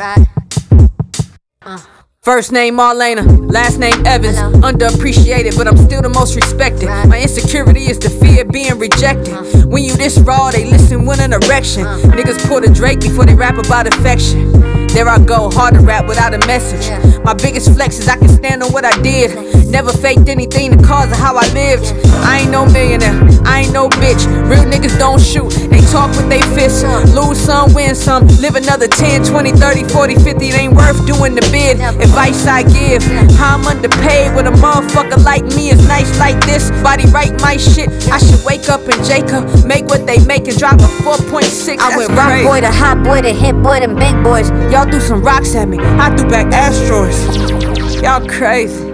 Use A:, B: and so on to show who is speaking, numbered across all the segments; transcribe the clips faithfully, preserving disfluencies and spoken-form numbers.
A: Right. Uh.
B: First name Marlena, last name Evans.
A: Hello.
B: Underappreciated, but I'm still the most respected.
A: Right.
B: My insecurity is the fear of being rejected.
A: uh.
B: When you this raw, they listen with an erection.
A: uh.
B: Niggas pull the Drake before they rap about affection. There I go, hard to rap without a message.
A: Yeah.
B: My biggest flex is I can stand on what I did. Never faked anything the cause of how I lived. I ain't no millionaire, I ain't no bitch. Real niggas don't shoot, they talk with they fists. Lose some, win some, live another ten, twenty, thirty, forty, fifty. It ain't worth doing the bid. Advice I give, how I'm underpaid with a motherfucker like me is nice like this. Body right my shit, I should wake up and Jacob make what they make and drop a four point six.
A: I went rock boy to hot boy to hit boy to big boys.
B: Y'all threw some rocks at me, I threw back asteroids. Y'all crazy.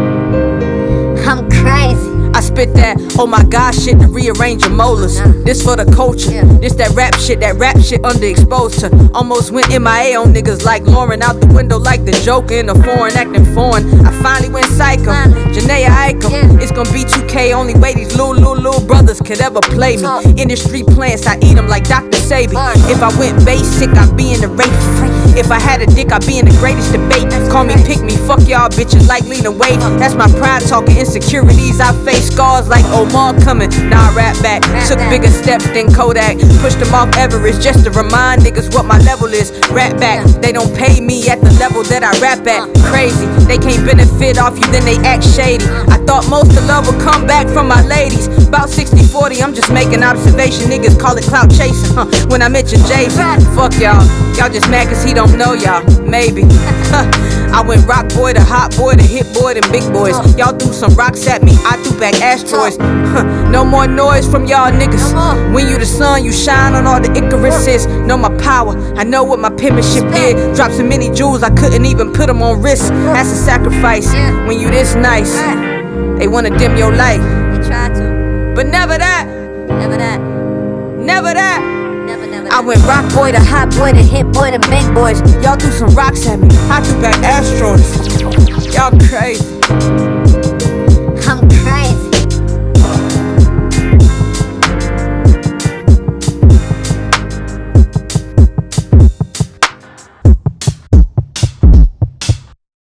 A: I'm crazy.
B: I spit that, oh my god shit to rearrange your molars. This for the culture,
A: Yeah.
B: this that rap shit, that rap shit underexposed to. Almost went M I A on niggas like Lauren, out the window like the Joker in the foreign, acting foreign. I finally went psycho, Janaea Aiko.
A: Yeah.
B: It's gonna be two K, only way these little, little, little brothers could ever play me.
A: Talk.
B: Industry plants, I eat them like Doctor Sabi.
A: Word.
B: If I went basic, I'd be in the race. If I had a dick, I'd be in the greatest debate. Call me pick me, fuck y'all bitches like Lena Waithe. That's my pride talking, insecurities I face, scars like Omar coming. Now I rap back, took bigger steps than Kodak. Pushed them off Everest just to remind niggas what my level is. Rap back, they don't pay me at the level that I rap at. Crazy, they can't benefit off you, then they act shady. I thought most of love would come back from my ladies. About sixty forty, I'm just making observation. Niggas call it clout chasing, huh? When I mention Jason, fuck y'all. Y'all just mad cause he don't know y'all, maybe. I went rock boy to hot boy to hit boy to big boys. Y'all threw some rocks at me, I threw back asteroids. No more noise from y'all niggas. When you the sun, you shine on all the Icaruses. Know my power, I know what my penmanship did. Dropped so many jewels, I couldn't even put them on wrist. That's a sacrifice. When you this nice, they wanna dim your light.
A: They tried to.
B: But never that,
A: Never that.
B: never that.
A: Never, never.
B: I went rock boy to hot boy to hit boy to big boys. Y'all threw some rocks at me, I threw back asteroids. Y'all crazy.